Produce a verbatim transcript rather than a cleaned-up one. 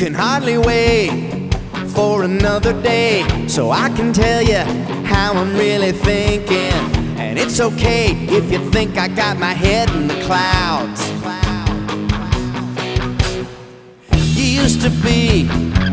can hardly wait for another day, so I can tell you how I'm really thinking. And it's okay if you think I got my head in the clouds. You used to be